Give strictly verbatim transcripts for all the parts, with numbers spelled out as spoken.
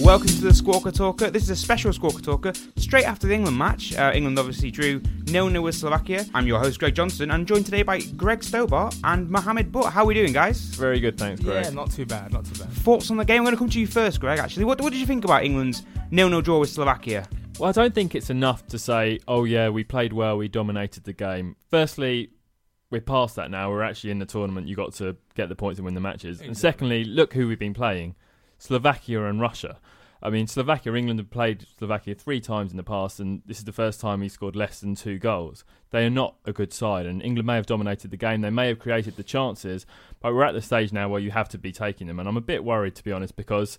Welcome to the Squawker Talker. This is a special Squawker Talker straight after the England match. Uh, England obviously drew nil nil with Slovakia. I'm your host, Greg Johnston, and joined today by Greg Stobart and Mohammed Butt. How are we doing, guys? Very good, thanks, Greg. Yeah, not too bad, not too bad. Thoughts on the game? I'm going to come to you first, Greg, actually. What, what did you think about England's nil nil draw with Slovakia? Well, I don't think it's enough to say, oh yeah, we played well, we dominated the game. Firstly, we're past that now. We're actually in the tournament. You've got to get the points and win the matches. Exactly. And secondly, look who we've been playing. Slovakia and Russia. I mean, Slovakia, England have played Slovakia three times in the past, and this is the first time he scored less than two goals. They are not a good side, and England may have dominated the game. They may have created the chances, but we're at the stage now where you have to be taking them. And I'm a bit worried, to be honest, because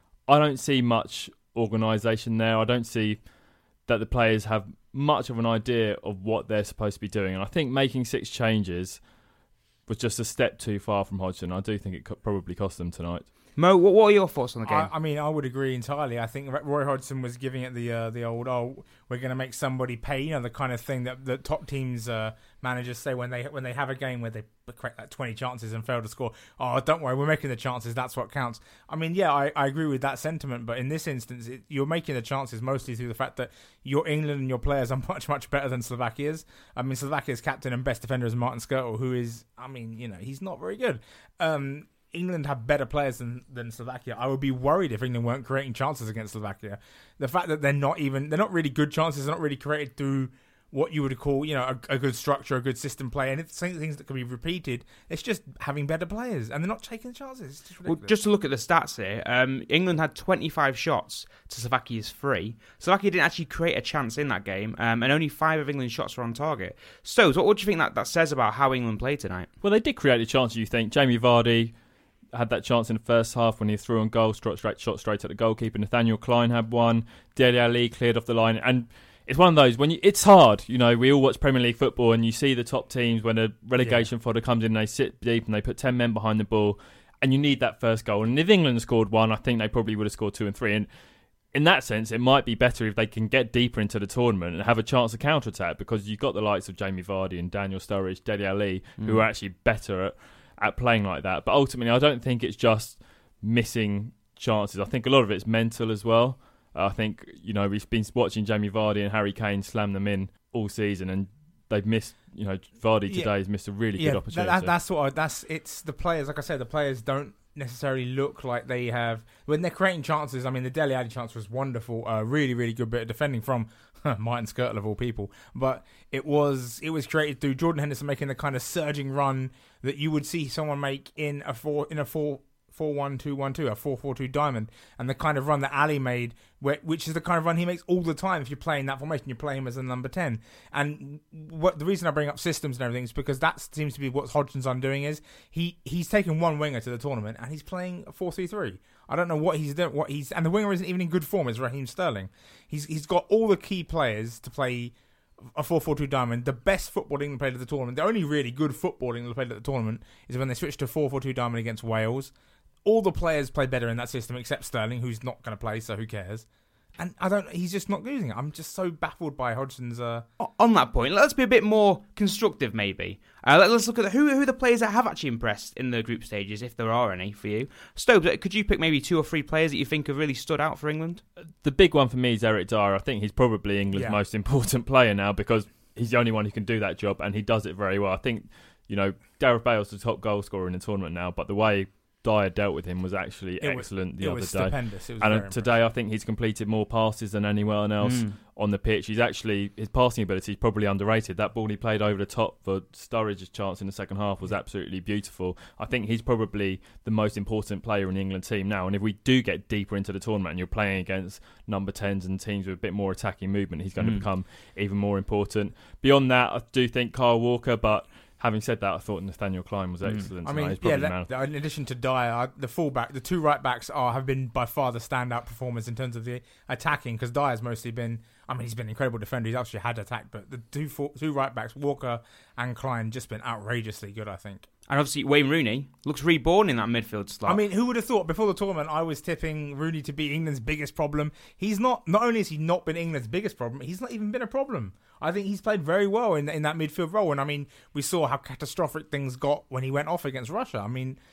I don't see much organisation there. I don't see that the players have much of an idea of what they're supposed to be doing. And I think making six changes was just a step too far from Hodgson. I do think it could probably cost them tonight. Mo, what, what are your thoughts on the game? I, I mean, I would agree entirely. I think Roy Hodgson was giving it the uh, the old, oh, we're going to make somebody pay, you know, the kind of thing that the top teams uh, managers say when they when they have a game where they create like twenty chances and fail to score. Oh, don't worry, we're making the chances. That's what counts. I mean, yeah, I, I agree with that sentiment, but in this instance, it, you're making the chances mostly through the fact that your England and your players are much, much better than Slovakia's. I mean, Slovakia's captain and best defender is Martin Skrtel, who is, I mean, you know, he's not very good. Um, England have better players than, than Slovakia. I would be worried if England weren't creating chances against Slovakia. The fact that they're not even, they're not really good chances, they're not really created through what you would call, you know, a, a good structure, a good system play, and it's things that can be repeated. It's just having better players, and they're not taking the chances. It's just ridiculous. Well, just to look at the stats here, um, England had twenty-five shots to Slovakia's three. Slovakia didn't actually create a chance in that game, um, and only five of England's shots were on target. Stones, what, what do you think that, that says about how England played tonight? Well, they did create a chance, you think. Jamie Vardy had that chance in the first half when he threw on goal, shot straight, shot straight at the goalkeeper. Nathaniel Klein had one. Dele Alli cleared off the line. And it's one of those, when you, it's hard. You know, we all watch Premier League football and you see the top teams when a relegation yeah. fodder comes in and they sit deep and they put ten men behind the ball and you need that first goal. And if England scored one, I think they probably would have scored two and three. And in that sense, it might be better if they can get deeper into the tournament and have a chance to counter-attack, because you've got the likes of Jamie Vardy and Daniel Sturridge, Dele Alli, mm. who are actually better at at playing like that. But ultimately, I don't think it's just missing chances. I think a lot of it's mental as well. Uh, I think, you know, we've been watching Jamie Vardy and Harry Kane slam them in all season, and they've missed, you know, Vardy today yeah. has missed a really yeah, good opportunity. That, that's what I, that's, it's the players, like I said, the players don't necessarily look like they have, when they're creating chances. I mean, the Dele Alli chance was wonderful, a uh, really, really good bit of defending from Martin Skrtel of all people, but it was it was created through Jordan Henderson making the kind of surging run that you would see someone make in a four in a four four one two one two, a four four two diamond, and the kind of run that Ali made, where, which is the kind of run he makes all the time. If you're playing that formation, you're playing him as a number ten. And what the reason I bring up systems and everything is because that seems to be what Hodgson's undoing is he he's taken one winger to the tournament and he's playing a four three three. I don't know what he's doing. What he's and the winger isn't even in good form. Is Raheem Sterling? He's he's got all the key players to play a four four two diamond. The best football England played at the tournament. The only really good football England played at the tournament is when they switched to four four two diamond against Wales. All the players play better in that system except Sterling, who's not going to play, so who cares? And I don't. He's just not using it. I'm just so baffled by Hodgson's. Uh... On that point, let's be a bit more constructive, maybe. Uh, let's look at the, who who are the players that have actually impressed in the group stages, if there are any for you. Stobes, could you pick maybe two or three players that you think have really stood out for England? The big one for me is Eric Dyer. I think he's probably England's yeah. most important player now, because he's the only one who can do that job, and he does it very well. I think, you know, Gareth Bale's the top goal scorer in the tournament now, but the way Dyer dealt with him was actually it excellent was, the it other was day. Stupendous. It was and very today, impressive. I think he's completed more passes than anyone else mm. on the pitch. He's actually his passing ability is probably underrated. That ball he played over the top for Sturridge's chance in the second half was absolutely beautiful. I think he's probably the most important player in the England team now. And if we do get deeper into the tournament and you're playing against number tens and teams with a bit more attacking movement, he's going mm. to become even more important. Beyond that, I do think Kyle Walker, but having said that, I thought Nathaniel Klein was excellent. Mm. I mean, yeah, that, that, in addition to Dyer, the fullback, the two right backs are have been by far the standout performers in terms of the attacking, because Dyer's mostly been, I mean, he's been an incredible defender. He's actually had attacked, but the two two right backs, Walker and Klein, just been outrageously good, I think. And obviously, Wayne Rooney looks reborn in that midfield slot. I mean, who would have thought before the tournament I was tipping Rooney to be England's biggest problem? He's not. Not only has he not been England's biggest problem, he's not even been a problem. I think he's played very well in in that midfield role. And I mean, we saw how catastrophic things got when he went off against Russia. I mean,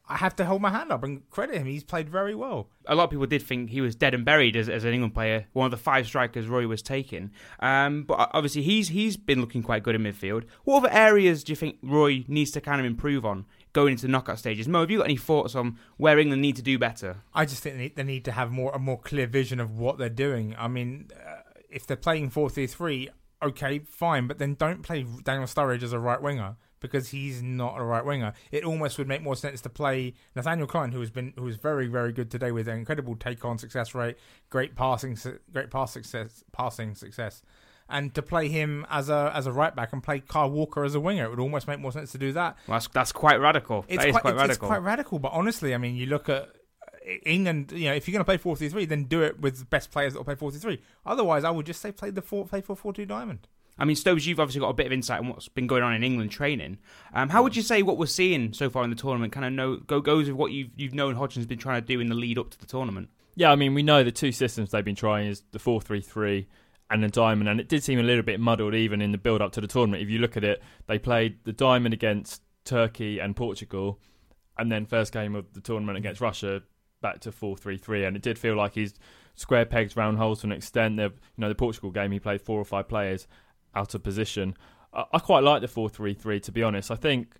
I have to hold my hand up and credit him. He's played very well. A lot of people did think he was dead and buried as, as an England player, one of the five strikers Roy was taking. Um, but obviously, he's he's been looking quite good in midfield. What other areas do you think Roy needs to kind of improve on going into the knockout stages? Mo, have you got any thoughts on where England need to do better? I just think they need, they need to have more a more clear vision of what they're doing. I mean, uh, if they're playing four three three, okay, fine, but then don't play Daniel Sturridge as a right winger, because he's not a right winger. It almost would make more sense to play Nathaniel Klein, who has been who was very very good today with an incredible take on success rate, great passing great pass success, passing success, and to play him as a as a right back and play Kyle Walker as a winger. It would almost make more sense to do that. Well, that's that's quite radical. It's that is quite, quite it's, radical. It's quite radical, but honestly, I mean, you look at England. You know, if you're going to play four three three, then do it with the best players that will play four three three. Otherwise, I would just say play the four play four four two diamond. I mean, Stokes, you've obviously got a bit of insight on what's been going on in England training. Um, how would you say what we're seeing so far in the tournament kind of know, go, goes with what you've, you've known Hodgson's been trying to do in the lead up to the tournament? Yeah, I mean, we know the two systems they've been trying is the four three three and the diamond, and it did seem a little bit muddled even in the build-up to the tournament. If you look at it, they played the diamond against Turkey and Portugal, and then first game of the tournament against Russia, back to four three three, and it did feel like he's square pegs, round holes to an extent. The, you know, the Portugal game, he played four or five players out of position. I, I quite like the four three three, to be honest. I think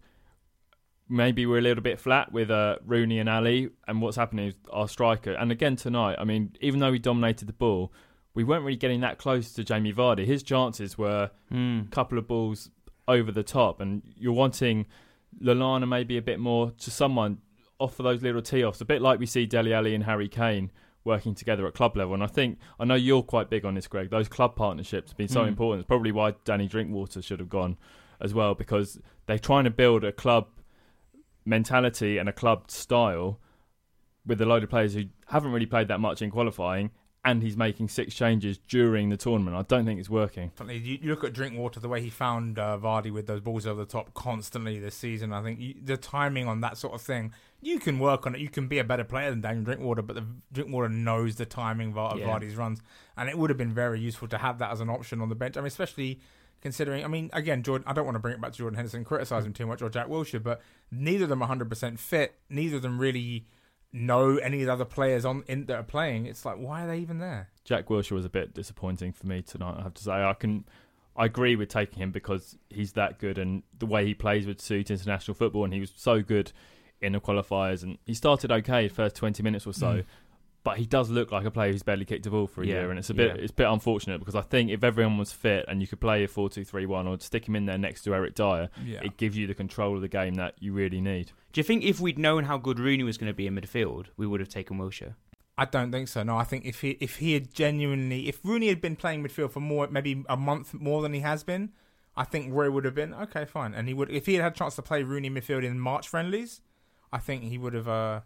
maybe we're a little bit flat with uh, Rooney and Ali, and what's happening is our striker. And again tonight, I mean, even though we dominated the ball, we weren't really getting that close to Jamie Vardy. His chances were mm. a couple of balls over the top, and you're wanting Lallana maybe a bit more to someone off for those little tee-offs, a bit like we see Dele Alli and Harry Kane working together at club level. And I think, I know you're quite big on this, Greg, those club partnerships have been so mm. important. It's probably why Danny Drinkwater should have gone as well, because they're trying to build a club mentality and a club style with a load of players who haven't really played that much in qualifying, and he's making six changes during the tournament. I don't think it's working. You look at Drinkwater, the way he found uh, Vardy with those balls over the top constantly this season. I think you, the timing on that sort of thing, you can work on it. You can be a better player than Daniel Drinkwater, but the Drinkwater knows the timing of yeah. Vardy's runs, and it would have been very useful to have that as an option on the bench. I mean, especially considering, I mean, again, Jordan, I don't want to bring it back to Jordan Henderson, criticise him too much, or Jack Wilshere, but neither of them are one hundred percent fit. Neither of them really know any of the other players on in that are playing. It's like, why are they even there? Jack Wilshere was a bit disappointing for me tonight, I have to say. I can I agree with taking him because he's that good, and the way he plays would suit international football, and he was so good in the qualifiers, and he started okay the first twenty minutes or so, mm. but he does look like a player who's barely kicked a ball for a yeah, year, and it's a bit yeah. it's a bit unfortunate, because I think if everyone was fit and you could play a four two three one or stick him in there next to Eric Dyer, yeah. it gives you the control of the game that you really need. Do you think if we'd known how good Rooney was going to be in midfield, we would have taken Wilshere? I don't think so. No, I think if he if he had genuinely, if Rooney had been playing midfield for more, maybe a month more than he has been, I think Roy would have been okay, fine, and he would, if he had had a chance to play Rooney midfield in March friendlies, I think he would have. Uh,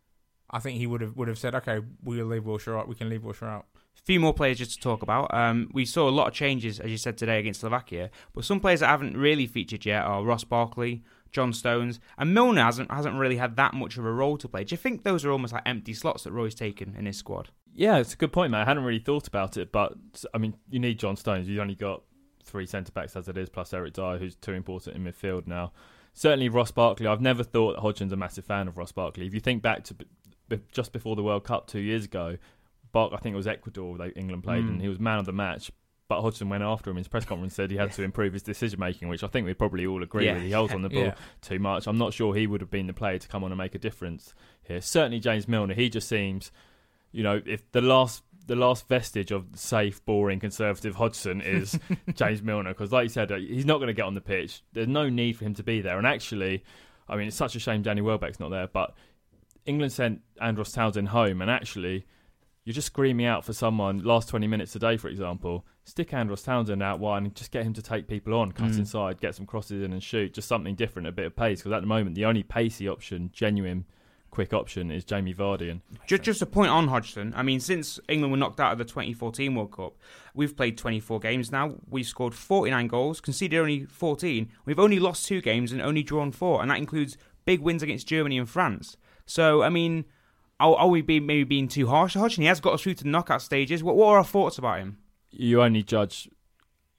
I think he would have would have said, okay, we'll leave Wilshere out. We can leave Wilshere out. A few more players just to talk about. Um, we saw a lot of changes, as you said, today against Slovakia, but some players that haven't really featured yet are Ross Barkley, John Stones, and Milner hasn't hasn't really had that much of a role to play. Do you think those are almost like empty slots that Roy's taken in his squad? Yeah, it's a good point, mate. I hadn't really thought about it, but I mean, you need John Stones. You've only got three centre backs as it is, plus Eric Dyer, who's too important in midfield now. Certainly Ross Barkley. I've never thought that Hodgson's a massive fan of Ross Barkley. If you think back to b- just before the World Cup two years ago, Bark, I think it was Ecuador that England played, mm. and he was man of the match. But Hodgson went after him in his press conference, said he had to improve his decision making, which I think we probably all agree yeah. with. He holds on the ball yeah. too much. I'm not sure he would have been the player to come on and make a difference here. Certainly James Milner. He just seems, you know, if the last the last vestige of safe, boring, conservative Hodgson is James Milner, because like you said, he's not going to get on the pitch. There's no need for him to be there. And actually, I mean, it's such a shame Danny Welbeck's not there, but England sent Andros Townsend home, and actually, you're just screaming out for someone, last twenty minutes today, for example, stick Andros Townsend out wide and just get him to take people on, cut mm. inside, get some crosses in and shoot, just something different, a bit of pace, because at the moment, the only pacey option, genuine quick option, is Jamie Vardy. And just, just a point on Hodgson. I mean, since England were knocked out of the twenty fourteen World Cup, we've played twenty-four games now. We've scored forty-nine goals, conceded only fourteen. We've only lost two games and only drawn four, and that includes big wins against Germany and France. So, I mean, are, are we being, maybe being too harsh to Hodgson? He has got us through to the knockout stages. What, what are our thoughts about him? You only judge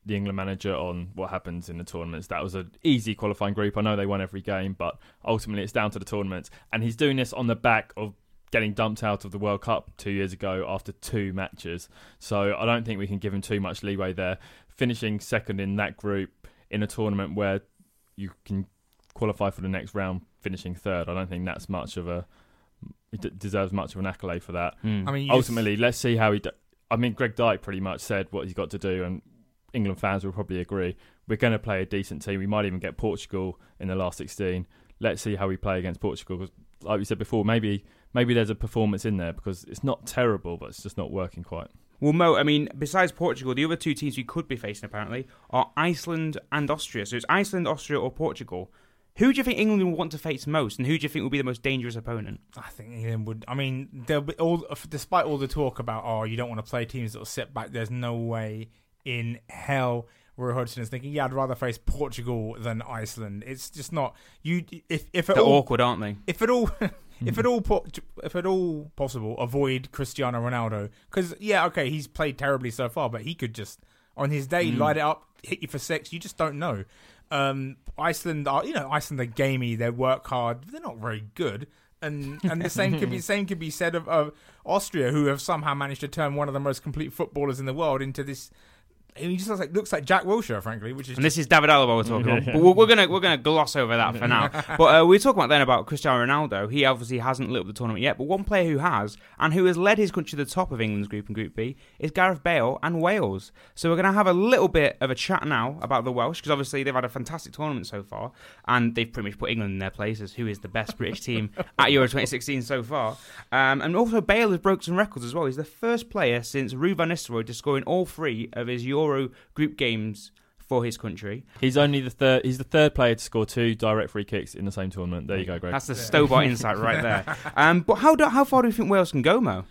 the England manager on what happens in the tournaments. That was an easy qualifying group. I know they won every game, but ultimately it's down to the tournaments. And he's doing this on the back of getting dumped out of the World Cup two years ago after two matches. So I don't think we can give him too much leeway there. Finishing second in that group in a tournament where you can qualify for the next round, finishing third, I don't think that's much of a... He d- deserves much of an accolade for that. Mm. I mean, ultimately, let's see how he... D- I mean, Greg Dyke pretty much said what he's got to do, and England fans will probably agree. We're going to play a decent team. We might even get Portugal in the last sixteen. Let's see how we play against Portugal. Because, like we said before, maybe maybe there's a performance in there because it's not terrible, but it's just not working quite. Well, Mo, I mean, besides Portugal, the other two teams we could be facing, apparently, are Iceland and Austria. So it's Iceland, Austria, or Portugal. Who do you think England will want to face most, and who do you think will be the most dangerous opponent? I think England would. I mean, there'll be all, despite all the talk about, oh, you don't want to play teams that will sit back. There's no way in hell Roy Hodgson is thinking, yeah, I'd rather face Portugal than Iceland. It's just not. You, if if at They're all, awkward, aren't they? If at all, if at all, if at all possible, avoid Cristiano Ronaldo because yeah, okay, he's played terribly so far, but he could just on his day Mm. light it up, hit you for six. You just don't know. Um, Iceland are, you know, Iceland are gamey. They work hard. They're not very good, and and the same could be same could be said of, of Austria, who have somehow managed to turn one of the most complete footballers in the world into this. He just looks like looks like Jack Wilshere, frankly. Which is and this is David Alaba we're talking about. But we're, we're gonna we're gonna gloss over that for now. But uh, we were talking about then about Cristiano Ronaldo. He obviously hasn't lit up the tournament yet, but one player who has and who has led his country to the top of England's group in Group B is Gareth Bale and Wales. So we're gonna have a little bit of a chat now about the Welsh because obviously they've had a fantastic tournament so far, and they've pretty much put England in their place as who is the best British team at Euro twenty sixteen so far. Um, and also Bale has broken some records as well. He's the first player since Ruud van Nistelrooy to score in all three of his Euro group games for his country. He's only the third. He's the third player to score two direct free kicks in the same tournament. There you go, Greg. That's the Stobart insight right there. Um, but how do, how far do you think Wales can go, Mo?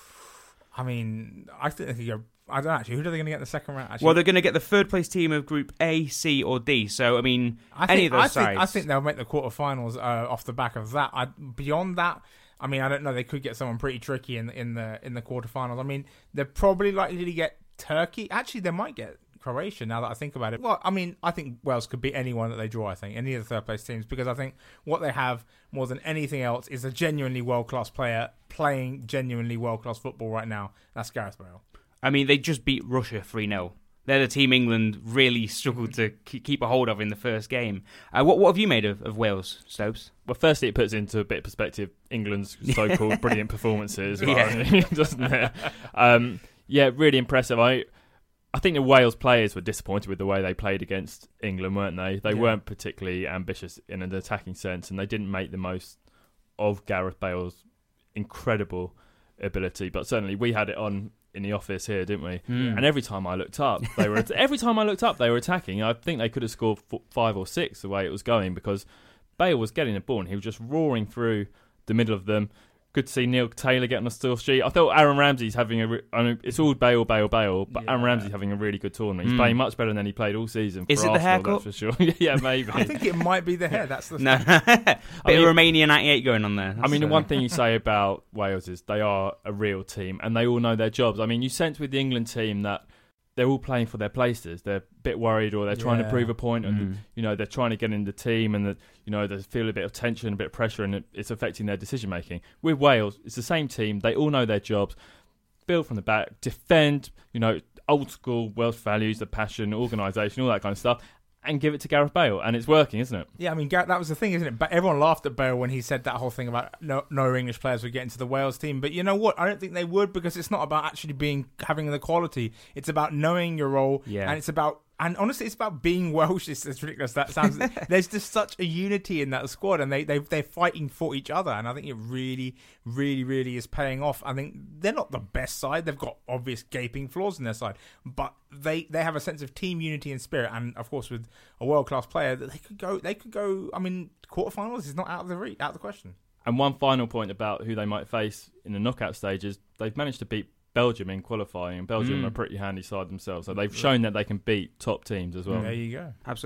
I mean, I think they could go. I don't actually. Who are they going to get in the second round? Actually? Well, they're going to get the third place team of Group A, C, or D. So I mean, I any think, of those I think, sides. I think they'll make the quarterfinals uh, off the back of that. I, beyond that, I mean, I don't know. They could get someone pretty tricky in in the in the quarterfinals. I mean, they're probably likely to get Turkey. Actually, they might get Croatia, now that I think about it. Well, I mean, I think Wales could beat anyone that they draw, I think, any of the third-place teams, because I think what they have more than anything else is a genuinely world-class player playing genuinely world-class football right now. That's Gareth Bale. I mean, they just beat Russia three nil. They're the team England really struggled to keep a hold of in the first game. Uh, what what have you made of, of Wales, Stopes? Well, firstly, it puts into a bit of perspective England's so-called brilliant performances, Yeah. doesn't it? Um, yeah, really impressive. I I think the Wales players were disappointed with the way they played against England, weren't they? They Yeah. weren't particularly ambitious in an attacking sense, and they didn't make the most of Gareth Bale's incredible ability. But certainly, we had it on in the office here, didn't we? Mm. And every time I looked up, they were every time I looked up, they were attacking. I think they could have scored f- five or six the way it was going because Bale was getting the ball and he was just roaring through the middle of them. Good to see Neil Taylor getting a still sheet. I thought Aaron Ramsey's having a. Re- I mean, it's all Bale, Bale, Bale, but Yeah. Aaron Ramsey's having a really good tournament. He's Mm. playing much better than he played all season. For Is it the Arsenal, haircut? That's for sure. Yeah, maybe. I think it might be the hair. That's the No, thing. bit I mean- of Romania ninety-eight going on there. I mean, the That's, one uh, thing you say about Wales is they are a real team and they all know their jobs. I mean, you sense with the England team that they're all playing for their places. They're a bit worried or they're trying to Yeah. prove a point and, Mm. you know, they're trying to get in the team and, that you know, they feel a bit of tension, a bit of pressure and it, it's affecting their decision-making. With Wales, it's the same team. They all know their jobs. Build from the back, defend, you know, old-school Welsh values, the passion, organisation, all that kind of stuff, and give it to Gareth Bale. And it's working, isn't it? Yeah, I mean, Gareth, that was the thing, isn't it? But everyone laughed at Bale when he said that whole thing about no, no English players would get into the Wales team. But you know what? I don't think they would because it's not about actually being having the quality. It's about knowing your role, Yeah. and it's about and honestly, it's about being Welsh. It's, it's ridiculous. That sounds. There's just such a unity in that squad, and they they they're fighting for each other, and I think it really, really, really is paying off. I think they're not the best side. They've got obvious gaping flaws in their side, but they they have a sense of team unity and spirit, and of course with a world class player that they could go. They could go. I mean, quarterfinals is not out of the re- out of the question. And one final point about who they might face in the knockout stages, they've managed to beat Belgium in qualifying, and Belgium Mm. are a pretty handy side themselves. So they've shown that they can beat top teams as well. There you go. Absolutely.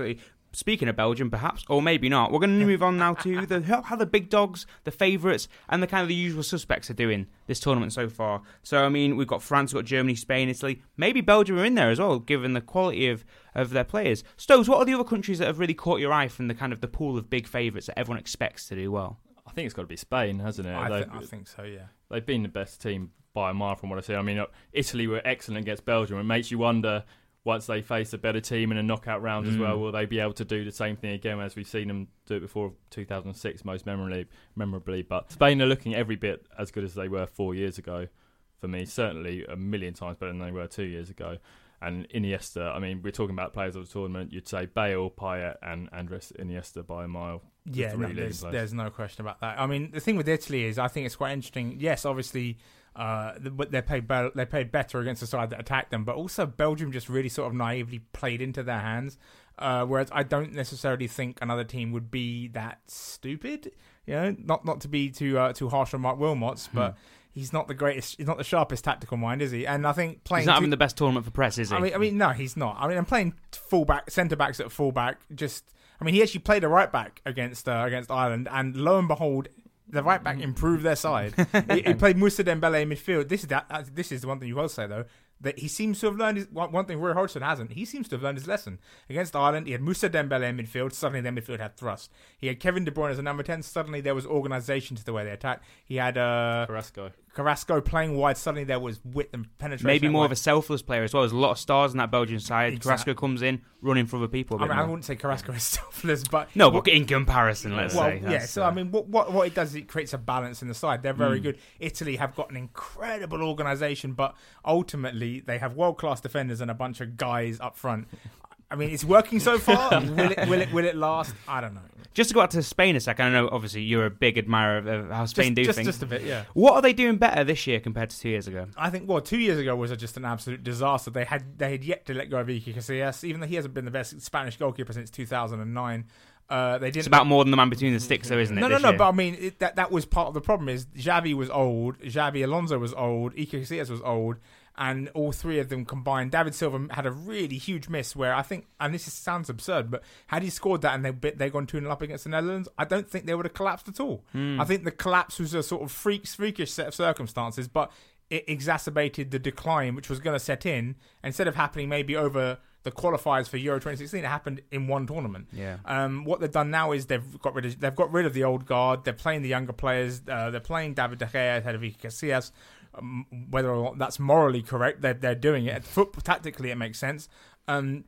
Speaking of Belgium, perhaps, or maybe not, we're going to move on now to the how the big dogs, the favourites, and the kind of the usual suspects are doing this tournament so far. So, I mean, we've got France, we've got Germany, Spain, Italy. Maybe Belgium are in there as well, given the quality of, of their players. Stoves, what are the other countries that have really caught your eye from the kind of the pool of big favourites that everyone expects to do well? I think it's got to be Spain, hasn't it? I, th- I think so, yeah. They've been the best team by a mile from what I see. I mean, Italy were excellent against Belgium. It makes you wonder, once they face a better team in a knockout round mm. as well, will they be able to do the same thing again as we've seen them do it before two thousand six, most memorably, memorably. But Spain are looking every bit as good as they were four years ago, for me. Certainly a million times better than they were two years ago. And Iniesta, I mean, we're talking about players of the tournament. You'd say Bale, Payet and Andres Iniesta by a mile. Yeah, no, there's, there's no question about that. I mean, the thing with Italy is I think it's quite interesting. Yes, obviously, uh, they played be- they played better against the side that attacked them, but also Belgium just really sort of naively played into their hands. Uh, whereas I don't necessarily think another team would be that stupid. You know, not not to be too uh, too harsh on Mark Wilmots, but. Hmm. He's not the greatest. He's not the sharpest tactical mind, is he? And I think playing. He's not two, having the best tournament for press, is he? I mean, I mean, no, he's not. I mean, I'm playing fullback, centre backs at fullback. Just, I mean, he actually played a right back against uh, against Ireland, and lo and behold, the right back improved their side. he, he played Moussa Dembele in midfield. This is that. Uh, this is the one thing you will say though. That he seems to have learned his, one thing Roy Hodgson hasn't. He seems to have learned his lesson. Against Ireland, he had Moussa Dembele in midfield. Suddenly, their midfield had thrust. He had Kevin De Bruyne as a number ten. Suddenly, there was organisation to the way they attacked. He had uh, Carrasco. Carrasco playing wide. Suddenly, there was width and penetration. Maybe more wide. of a selfless player as well. There's a lot of stars in that Belgian side. Exactly. Carrasco comes in, running for other people. A bit I mean, more. I wouldn't say Carrasco is selfless, but no, but in comparison, let's well, say. yeah. So uh, I mean, what, what what it does is it creates a balance in the side. They're very mm. good. Italy have got an incredible organisation, but ultimately they have world class defenders and a bunch of guys up front. I mean, it's working so far. will it will it will it last? I don't know. Just to go out to Spain a second, I know obviously you're a big admirer of, of how Spain just, do just, things. Just a bit, yeah. What are they doing better this year compared to two years ago? I think, well, two years ago was just an absolute disaster. They had they had yet to let go of Iker Casillas, even though he hasn't been the best Spanish goalkeeper since two thousand nine. Uh, they didn't. It's about more than the man between the sticks, though, isn't it? No, no, this no. year? But I mean, it, that that was part of the problem. Is Xavi was old, Xavi Alonso was old, Iker Casillas was old, and all three of them combined. David Silva had a really huge miss where I think, and this is, sounds absurd, but had he scored that and they they gone two nil up against the Netherlands, I don't think they would have collapsed at all. Mm. I think the collapse was a sort of freaks, freakish set of circumstances, but it exacerbated the decline which was going to set in. Instead of happening maybe over the qualifiers for Euro twenty sixteen, it happened in one tournament. Yeah. Um, what they've done now is they've got rid of they've got rid of the old guard. They're playing the younger players. Uh, they're playing David De Gea ahead of Iker Casillas. Um, whether or not that's morally correct, they're they're doing it. Foot, tactically, it makes sense. Um,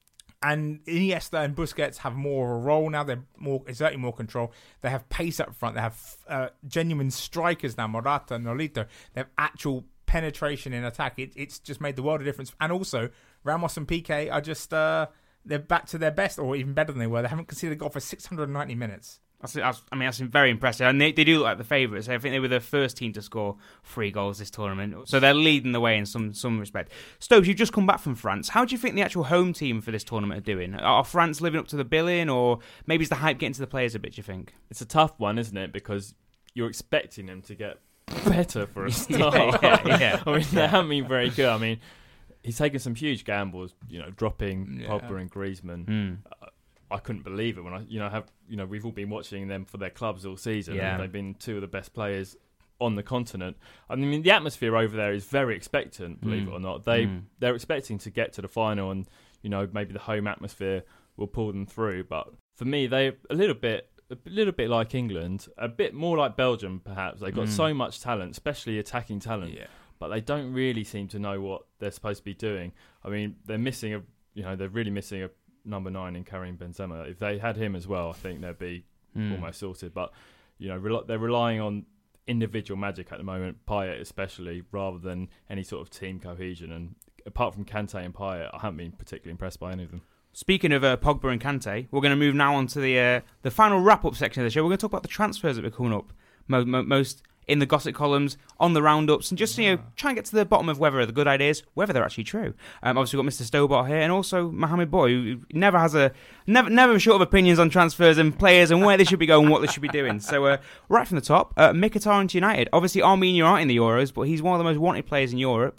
and Iniesta and Busquets have more of a role now. They're more exerting more control. They have pace up front. They have uh, genuine strikers now. Morata, Nolito. They have actual penetration in attack. It, it's just made the world of difference. And also, Ramos and Piqué are just uh, they're back to their best, or even better than they were. They haven't conceded a goal for six hundred ninety minutes. That's, I mean, that's very impressive. And they, they do look like the favourites. I think they were the first team to score three goals this tournament. So they're leading the way in some some respect. Stokes, you've just come back from France. How do you think the actual home team for this tournament are doing? Are France living up to the billing, or maybe is the hype getting to the players a bit, do you think? It's a tough one, isn't it? Because you're expecting them to get better for a start. yeah, yeah, yeah. I mean, they haven't been very good. I mean, he's taken some huge gambles, you know, dropping yeah. Pogba and Griezmann. Mm. Uh, I couldn't believe it when I, you know, have you know we've all been watching them for their clubs all season, yeah. and they've been two of the best players on the continent. I mean, the atmosphere over there is very expectant, believe mm. it or not. They mm. they're expecting to get to the final, and you know maybe the home atmosphere will pull them through. But for me, they're a little bit, a little bit like England, a bit more like Belgium, perhaps. They've got mm. so much talent, especially attacking talent, yeah. but they don't really seem to know what they're supposed to be doing. I mean, they're missing a, you know, they're really missing a number nine in Karim Benzema. If they had him as well, I think they'd be mm. almost sorted. But you know, re- they're relying on individual magic at the moment, Payet especially, rather than any sort of team cohesion. And apart from Kante and Payet, I haven't been particularly impressed by any of them. Speaking of uh, Pogba and Kante, we're going to move now on to the uh, the final wrap-up section of the show. We're going to talk about the transfers that are coming up mo- mo- most in the gossip columns, on the roundups, and just, you know, try and get to the bottom of whether they're good ideas, whether they're actually true. Um, obviously, we've got Mister Stobart here, and also Mohamed Boy, who never has a never never short of opinions on transfers and players and where they should be going, what they should be doing. So, uh, right from the top, uh, Mkhitaryan to United. Obviously, Armenia aren't in the Euros, but he's one of the most wanted players in Europe.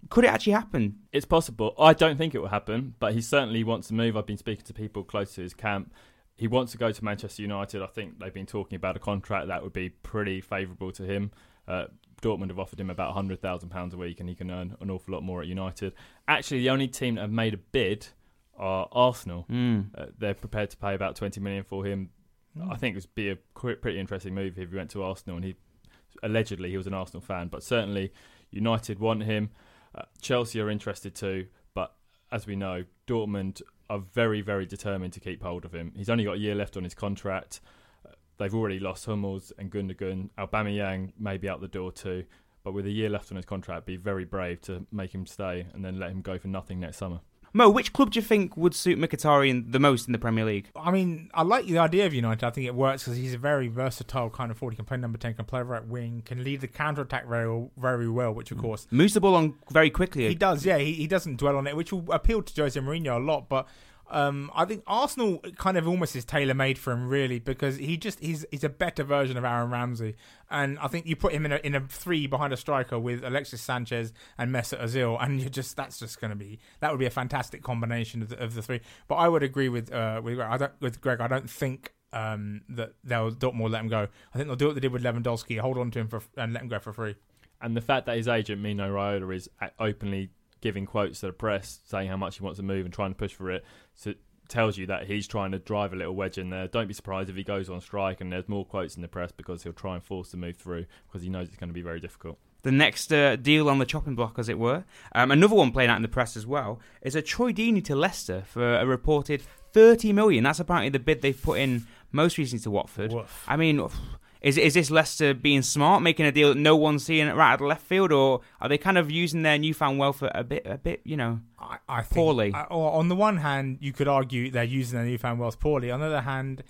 Could it actually happen? It's possible. I don't think it will happen, but he certainly wants to move. I've been speaking to people close to his camp. He wants to go to Manchester United. I think they've been talking about a contract that would be pretty favourable to him. Uh, Dortmund have offered him about one hundred thousand pounds a week, and he can earn an awful lot more at United. Actually, the only team that have made a bid are Arsenal. Mm. Uh, they're prepared to pay about twenty million pounds for him. Mm. I think it would be a pretty interesting move if he went to Arsenal, and he allegedly he was an Arsenal fan, but certainly United want him. Uh, Chelsea are interested too, but as we know, Dortmund are very, very determined to keep hold of him. He's only got a year left on his contract. Uh, they've already lost Hummels and Gundogan. Aubameyang may be out the door too, but with a year left on his contract, be very brave to make him stay and then let him go for nothing next summer. Mo, which club do you think would suit Mkhitaryan the most in the Premier League? I mean, I like the idea of United. I think it works because he's a very versatile kind of forward. He can play number ten, can play right wing, can lead the counter-attack very, very well, which of course... Moves the ball on very quickly. He does, yeah. He, he doesn't dwell on it, which will appeal to Jose Mourinho a lot, but... Um, I think Arsenal kind of almost is tailor-made for him, really, because he just he's he's a better version of Aaron Ramsey, and I think you put him in a in a three behind a striker with Alexis Sanchez and Mesut Ozil, and you just that's just going to be that would be a fantastic combination of the, of the three. But I would agree with uh, with I don't, with Greg. I don't think um, that they'll Dortmund let him go. I think they'll do what they did with Lewandowski, hold on to him for, and let him go for free. And the fact that his agent Mino Raiola is openly giving quotes to the press saying how much he wants to move and trying to push for it, so tells you that he's trying to drive a little wedge in there. Don't be surprised if he goes on strike and there's more quotes in the press, because he'll try and force the move through because he knows it's going to be very difficult. The next uh, deal on the chopping block, as it were, um, another one playing out in the press as well, is a Troy Deeney to Leicester for a reported thirty million. That's apparently the bid they've put in most recently to Watford. Woof. I mean, is is this Leicester being smart, making a deal that no one's seeing right out of left field, or are they kind of using their newfound wealth a bit, a bit, you know, I, I think, poorly? I, or on the one hand, you could argue they're using their newfound wealth poorly. On the other hand,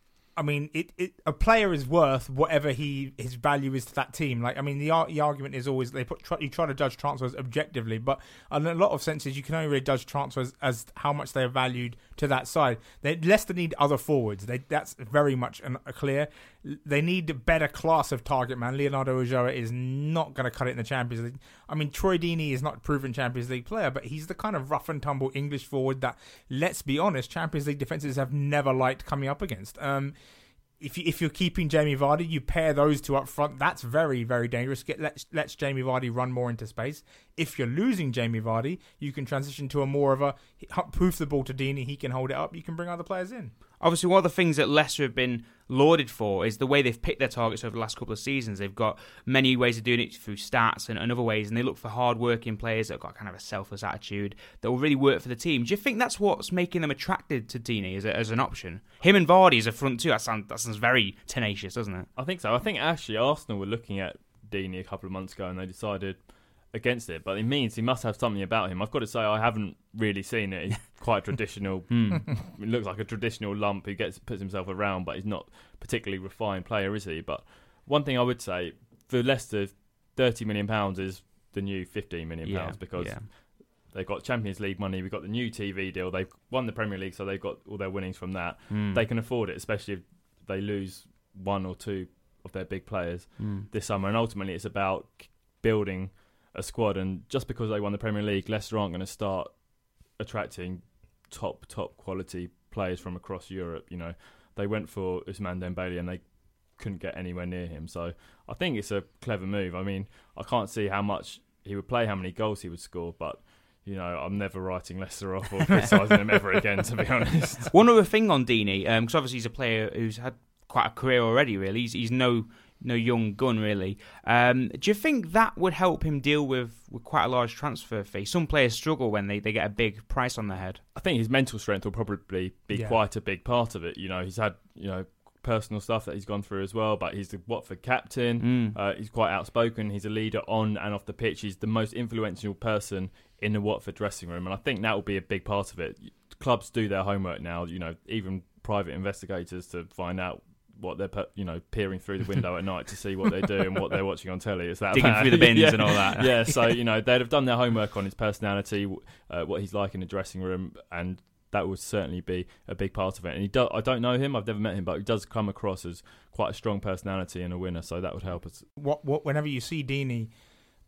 I mean, it, it a player is worth whatever he his value is to that team. Like, I mean, the, the argument is always they put try, you try to judge transfers objectively, but in a lot of senses, you can only really judge transfers as how much they are valued to that side. They Leicester need other forwards. They that's very much an, a clear. They need a better class of target man. Leonardo Ulloa is not going to cut it in the Champions League. I mean, Troy Deeney is not a proven Champions League player, but he's the kind of rough and tumble English forward that, let's be honest, Champions League defenses have never liked coming up against. Um, if you, if you're keeping Jamie Vardy, you pair those two up front. That's very, very dangerous. Get let lets Jamie Vardy run more into space. If you're losing Jamie Vardy, you can transition to a more of a poof the ball to Deeney. He can hold it up. You can bring other players in. Obviously, one of the things that Leicester have been lauded for is the way they've picked their targets over the last couple of seasons. They've got many ways of doing it through stats and, and other ways, and they look for hard-working players that have got kind of a selfless attitude that will really work for the team. Do you think that's what's making them attracted to Deeney as, a, as an option? Him and Vardy as a front two, that sounds, that sounds very tenacious, doesn't it? I think so. I think actually Arsenal were looking at Deeney a couple of months ago and they decided against it, but it means he must have something about him. I've got to say, I haven't really seen it. He's quite traditional. mm. He looks like a traditional lump who gets puts himself around, but he's not a particularly refined player, is he? But one thing I would say, for Leicester, thirty million pounds is the new fifteen million pounds, yeah, because yeah. they've got Champions League money, we've got the new T V deal, they've won the Premier League, so they've got all their winnings from that. Mm. They can afford it, especially if they lose one or two of their big players mm. this summer. And ultimately, it's about building a squad, and just because they won the Premier League, Leicester aren't going to start attracting top top quality players from across Europe. You know, they went for Ousmane Dembele and they couldn't get anywhere near him. So I think it's a clever move. I mean, I can't see how much he would play, how many goals he would score, but you know, I'm never writing Leicester off or criticising him ever again, to be honest. One other thing on Deeney, because um, obviously he's a player who's had quite a career already. Really, he's, he's no. No young gun, really. Um, do you think that would help him deal with, with quite a large transfer fee? Some players struggle when they, they get a big price on their head. I think his mental strength will probably be yeah. quite a big part of it. You know, he's had you know personal stuff that he's gone through as well, but he's the Watford captain. Mm. Uh, he's quite outspoken. He's a leader on and off the pitch. He's the most influential person in the Watford dressing room, and I think that will be a big part of it. Clubs do their homework now. You know, even private investigators to find out what they're, you know, peering through the window at night to see what they do and what they're watching on telly. Is that digging bad? through the bins yeah. and all that? Yeah, so, you know, they'd have done their homework on his personality, uh, what he's like in the dressing room, and that would certainly be a big part of it. And he do, I don't know him, I've never met him, but he does come across as quite a strong personality and a winner, so that would help us. What, what, whenever you see Deeney,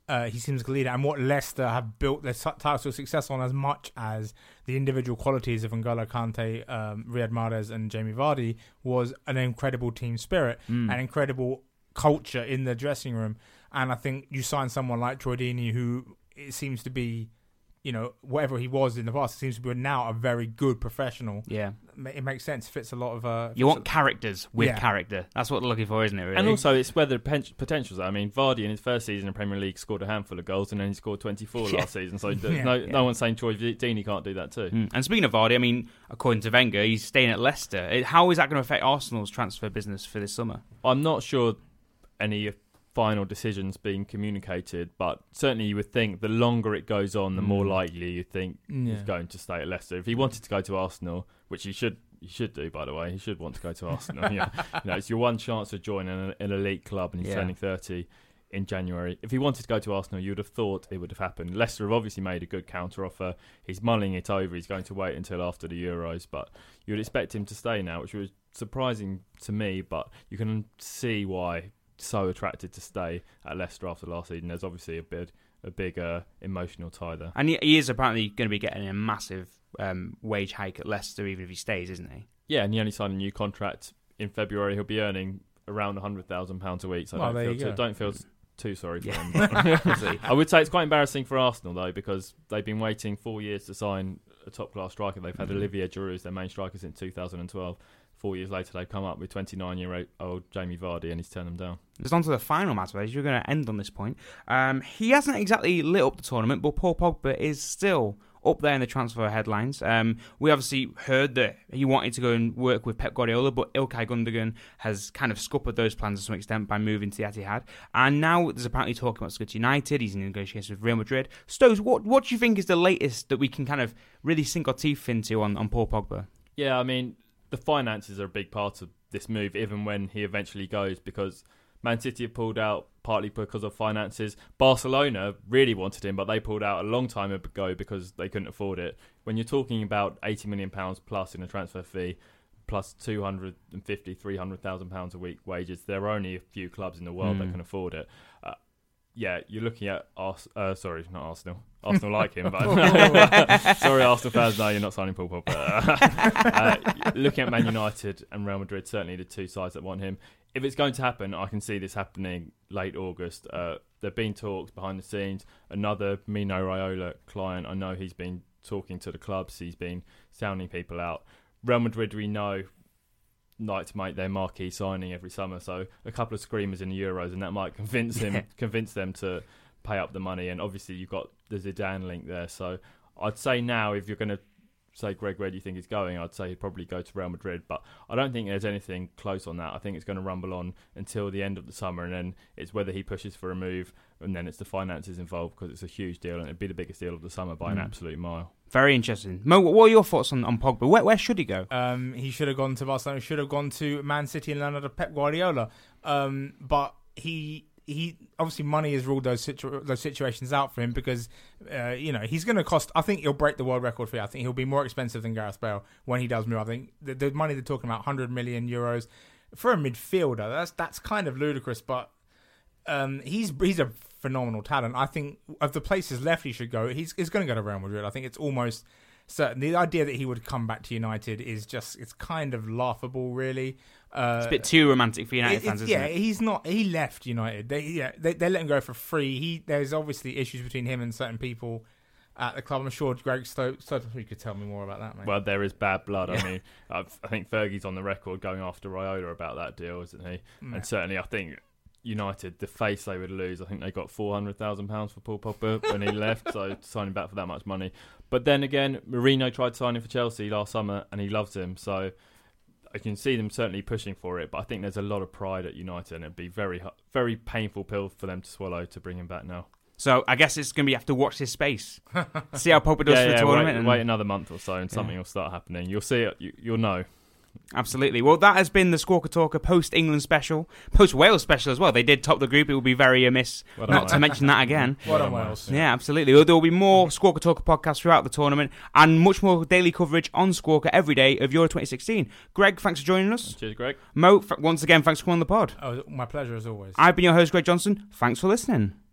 uh, he seems like a leader, and what Leicester have built their title success on, as much as the individual qualities of N'Golo Kante, um, Riyad Mahrez, and Jamie Vardy, was an incredible team spirit, Mm. an incredible culture in the dressing room. And I think you sign someone like Troy Deeney, who it seems to be, you know, whatever he was in the past, it seems to be now a very good professional. Yeah. It makes sense. Fits a lot of. Uh, You want characters with Yeah. character. That's what they're looking for, isn't it, really? And also, it's where the pen- potential's at. I mean, Vardy in his first season in Premier League scored a handful of goals, and then he scored twenty-four Yeah. last season. So th- Yeah. no, Yeah. no one's saying Troy Deeney can't do that too. Mm. And speaking of Vardy, I mean, according to Wenger, he's staying at Leicester. It- How is that going to affect Arsenal's transfer business for this summer? I'm not sure any final decisions being communicated, but certainly you would think the longer it goes on, the more Mm. likely you think Yeah. he's going to stay at Leicester. If he wanted to go to Arsenal, which he should, he should do, by the way, he should want to go to Arsenal. Yeah. You know, it's your one chance to join an, an elite club, and he's Yeah. turning thirty in January. If he wanted to go to Arsenal, you would have thought it would have happened. Leicester have obviously made a good counter offer. He's mulling it over. He's going to wait until after the Euros, but you would expect him to stay now, which was surprising to me, but you can see why so attracted to stay at Leicester after last season. There's obviously a bit a big uh, emotional tie there. And he, he is apparently going to be getting a massive um, wage hike at Leicester, even if he stays, isn't he? Yeah, and he only signed a new contract in February. He'll be earning around one hundred thousand pounds a week, so I Well, don't, there feel you too, go. don't feel too sorry for Yeah. him. Obviously. I would say it's quite embarrassing for Arsenal, though, because they've been waiting four years to sign a top-class striker. They've had Olivier Giroud as their main striker since two thousand twelve. Four years later, they've come up with twenty-nine-year-old Jamie Vardy, and he's turned them down. It's on to the final matter, as you're going to end on this point. Um, he hasn't exactly lit up the tournament, but Paul Pogba is still up there in the transfer headlines. Um, we obviously heard that he wanted to go and work with Pep Guardiola, but Ilkay Gundogan has kind of scuppered those plans to some extent by moving to the Etihad. And now there's apparently talk about Scotland United. He's in negotiations with Real Madrid. Stones, what, what do you think is the latest that we can kind of really sink our teeth into on, on Paul Pogba? Yeah, I mean, the finances are a big part of this move, even when he eventually goes, because Man City have pulled out partly because of finances. Barcelona really wanted him, but they pulled out a long time ago because they couldn't afford it. When you're talking about eighty million pounds plus in a transfer fee, plus two hundred fifty, three hundred thousand pounds a week wages, there are only a few clubs in the world Mm. that can afford it. Uh, yeah, you're looking at Ars- uh, sorry, not Arsenal. Arsenal like him, but sorry, Arsenal fans. No, you're not signing Paul Pogba. uh, looking at Man United and Real Madrid, certainly the two sides that want him. If it's going to happen, I can see this happening late August. Uh, there've been talks behind the scenes. Another Mino Raiola client, I know he's been talking to the clubs. He's been sounding people out. Real Madrid, we know, like to make their marquee signing every summer, so a couple of screamers in the Euros, and that might convince him, Yeah. convince them to pay up the money. And obviously, you've got the Zidane link there. So I'd say now, if you're going to say, Greg, where do you think he's going? I'd say he'd probably go to Real Madrid, but I don't think there's anything close on that. I think it's going to rumble on until the end of the summer, and then it's whether he pushes for a move, and then it's the finances involved, because it's a huge deal, and it'd be the biggest deal of the summer by an Mm. absolute mile. Very interesting. Mo, what are your thoughts on, on Pogba? Where, where should he go? Um, he should have gone to Barcelona. Should have gone to Man City and learned under Pep Guardiola. Um, but he he obviously money has ruled those situ- those situations out for him, because uh, you know he's going to cost. I think he'll break the world record fee. I think he'll be more expensive than Gareth Bale when he does move. I think the, the money they're talking about, one hundred million euros for a midfielder. That's that's kind of ludicrous. But um, he's he's a phenomenal talent. I think of the places left he should go, he's, he's going to go to Real Madrid. I think it's almost certain. The idea that he would come back to United is just, it's kind of laughable, really. Uh, It's a bit too romantic for United it- fans, it's- isn't yeah, it? he's not. He left United. They yeah, they, they let him go for free. He there's obviously issues between him and certain people at the club. I'm sure Greg Stokes you could tell me more about that, mate. Well, there is bad blood. Yeah. I mean, I've, I think Fergie's on the record going after Raiola about that deal, isn't he? Yeah. And certainly, I think United, the face they would lose, I think they got four hundred thousand pounds for Paul Pogba when he left, so signing back for that much money. But then again, Mourinho tried signing for Chelsea last summer, and he loves him, so I can see them certainly pushing for it. But I think there's a lot of pride at United, and it'd be very, hu- very painful pill for them to swallow to bring him back now. So I guess it's going to be, you have to watch this space. See how Pogba does yeah, for the yeah, tournament. wait, and- wait another month or so, and something Yeah. will start happening. You'll see it. You, you'll know. Absolutely. Well, that has been the Squawker Talker post-England special, post-Wales special as well. They did top the group. It would be very amiss Well done, not to Wales. mention that again. Well done, Wales. Yeah, absolutely. Well, there will be more Squawker Talker podcasts throughout the tournament and much more daily coverage on Squawker every day of Euro twenty sixteen. Greg, thanks for joining us. Cheers, Greg. Mo, f- once again, thanks for coming on the pod. Oh, my pleasure as always. I've been your host, Greg Johnson. Thanks for listening.